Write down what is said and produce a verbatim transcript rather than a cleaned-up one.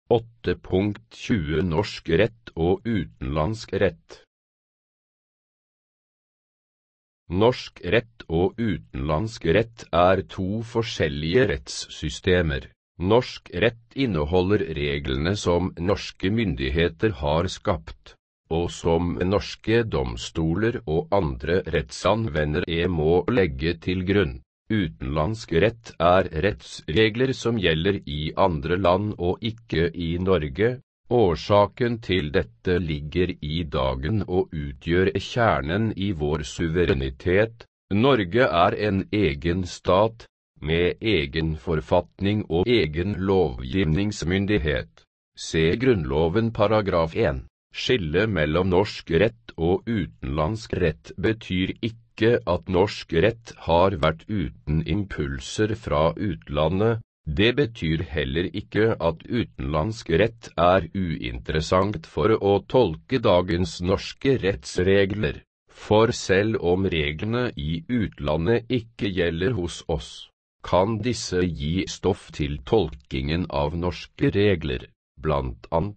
åtte punkt tjue Norsk rett og utenlandsk rett. Norsk rett og utenlandsk rett er to forskjellige rettssystemer. Norsk rett inneholder reglene som norske myndigheter har skapt, og som norske domstoler og andre rettsanvendere må legge til grunn. Utenlandsk rett er rettsregler som gjelder i andre land og ikke i Norge. Årsaken til dette ligger i dagen og utgjør kjernen i vår suverenitet. Norge er en egen stat, med egen forfatning og egen lovgivningsmyndighet. Se Grunnloven paragraf en. Skille mellom norsk rett og utenlandsk rett betyr ikke at norsk rett har vært uten impulser fra utlandet. Det betyr heller ikke at utenlandsk rett er uinteressant for å tolke dagens norske rettsregler, for selv om reglene i utlandet ikke gjelder hos oss, kan disse gi stoff til tolkingen av norske regler, blant annet